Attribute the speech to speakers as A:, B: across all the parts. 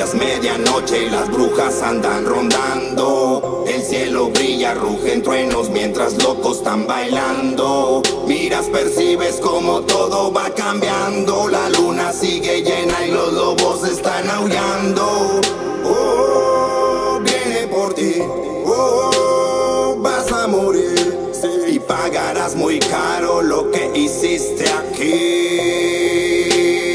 A: es medianoche y las brujas andan rondando. El cielo brilla, rugen truenos mientras locos están bailando. Miras, percibes como todo va cambiando. La luna sigue llena y los lobos están aullando. Oh, viene por ti. Oh, vas a morir, sí. Y pagarás muy caro lo que hiciste aquí.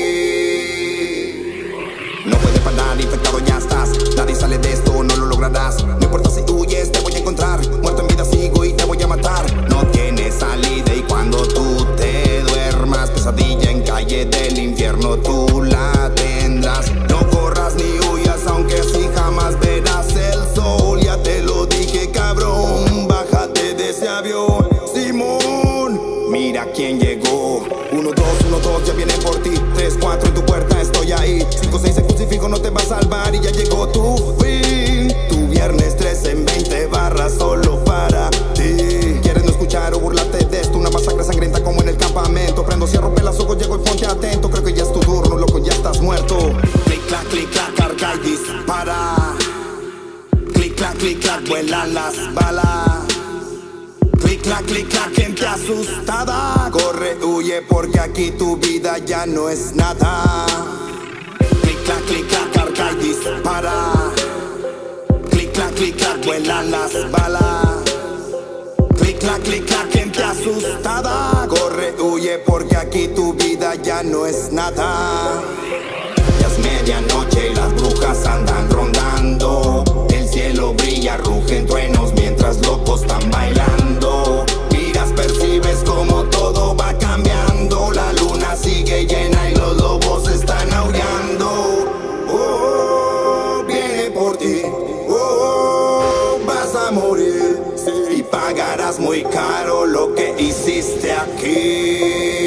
A: No puedes parar, infectado ya estás. Nadie sale de esto, no lo lograrás. No importa si huyes, te voy a encontrar. Muerto en vida sigo y te voy a matar. No tienes salida y cuando tú te duermas, pesadilla en calle del infierno tú la tendrás. No corras ni huyas, aunque así jamás verás el sol. Ya te lo dije, cabrón, bájate de ese avión. Simón, mira quién llegó. 1, 2, 1, 2, ya viene por ti. 3, 4, en tu puerta estoy ahí. 5, 6, el crucifijo no te va a salvar y ya llegó tu fin. Tu viernes 3 en 20 barras solo para ti. ¿Quieres no escuchar o burlarte de esto? Una masacre sangrienta como en el campamento. Prendo, cierro, pelas ojos, llego y ponte atento. Creo que ya es tu turno, loco, ya estás muerto. Clic, clac, carga y dispara. Clic, clac, vuelan las balas. Clic, clac, gente asustada. Corre, huye porque aquí tu vida ya no es nada. Clic, clac, carga y dispara. Clic, clac, vuelan las balas. Clic, clac, gente asustada. Corre, huye porque aquí tu vida ya no es nada. Ya es medianoche y las brujas andan rondando. El cielo brilla, rugen truenos mientras locos están bailando. Miras, percibes como todo va cambiando. La luna sigue llena y los lobos están aullando. Oh, viene por ti. Oh, vas a morir, sí. Y pagarás muy caro lo que hiciste aquí.